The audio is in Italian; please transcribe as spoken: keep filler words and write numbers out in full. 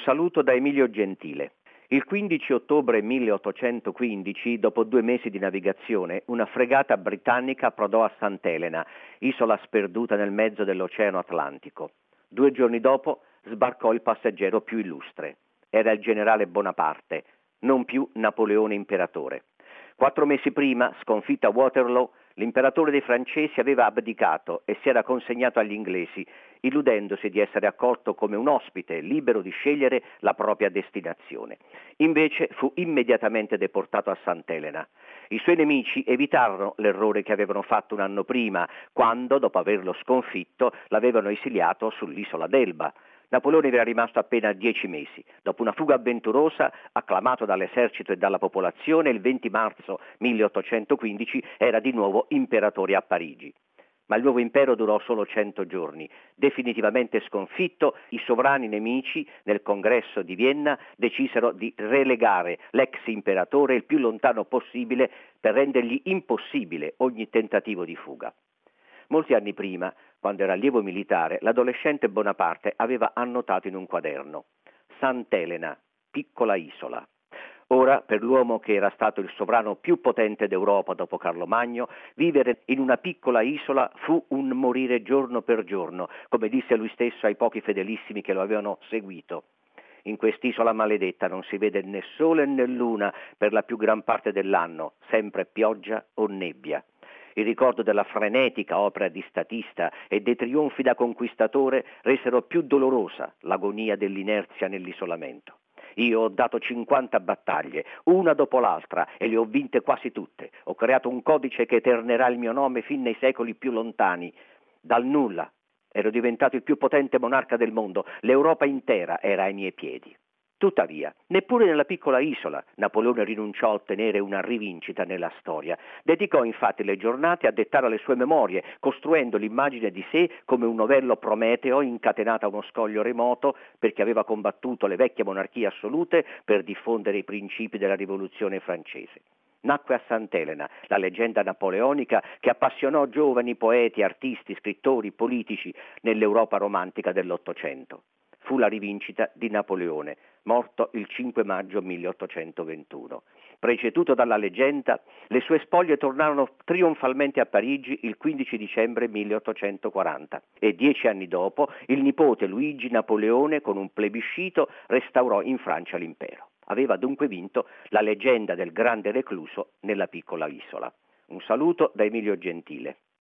saluto da Emilio Gentile. Il quindici ottobre milleottocentoquindici, dopo due mesi di navigazione, una fregata britannica approdò a Sant'Elena, isola sperduta nel mezzo dell'Oceano Atlantico. Due giorni dopo sbarcò il passeggero più illustre. Era il generale Bonaparte, non più Napoleone imperatore. Quattro mesi prima, sconfitta a Waterloo, l'imperatore dei francesi aveva abdicato e si era consegnato agli inglesi, illudendosi di essere accolto come un ospite libero di scegliere la propria destinazione. Invece fu immediatamente deportato a Sant'Elena. I suoi nemici evitarono l'errore che avevano fatto un anno prima, quando, dopo averlo sconfitto, l'avevano esiliato sull'isola d'Elba. Napoleone vi era rimasto appena dieci mesi. Dopo una fuga avventurosa, acclamato dall'esercito e dalla popolazione, il venti marzo milleottocentoquindici era di nuovo imperatore a Parigi. Ma il nuovo impero durò solo cento giorni. Definitivamente sconfitto, i sovrani nemici nel congresso di Vienna decisero di relegare l'ex imperatore il più lontano possibile per rendergli impossibile ogni tentativo di fuga. Molti anni prima, quando era allievo militare, l'adolescente Bonaparte aveva annotato in un quaderno: Sant'Elena, piccola isola. Ora, per l'uomo che era stato il sovrano più potente d'Europa dopo Carlo Magno, vivere in una piccola isola fu un morire giorno per giorno, come disse lui stesso ai pochi fedelissimi che lo avevano seguito. In quest'isola maledetta non si vede né sole né luna per la più gran parte dell'anno, sempre pioggia o nebbia. Il ricordo della frenetica opera di statista e dei trionfi da conquistatore resero più dolorosa l'agonia dell'inerzia nell'isolamento. Io ho dato cinquanta battaglie, una dopo l'altra, e le ho vinte quasi tutte. Ho creato un codice che eternerà il mio nome fin nei secoli più lontani. Dal nulla ero diventato il più potente monarca del mondo, l'Europa intera era ai miei piedi. Tuttavia, neppure nella piccola isola Napoleone rinunciò a ottenere una rivincita nella storia. Dedicò infatti le giornate a dettare le sue memorie, costruendo l'immagine di sé come un novello Prometeo incatenato a uno scoglio remoto, perché aveva combattuto le vecchie monarchie assolute per diffondere i principi della rivoluzione francese. Nacque a Sant'Elena la leggenda napoleonica che appassionò giovani poeti, artisti, scrittori, politici nell'Europa romantica dell'Ottocento. Fu la rivincita di Napoleone, morto il cinque maggio milleottocentoventuno. Preceduto dalla leggenda, le sue spoglie tornarono trionfalmente a Parigi il quindici dicembre milleottocentoquaranta e dieci anni dopo il nipote Luigi Napoleone, con un plebiscito, restaurò in Francia l'impero. Aveva dunque vinto la leggenda del grande recluso nella piccola isola. Un saluto da Emilio Gentile.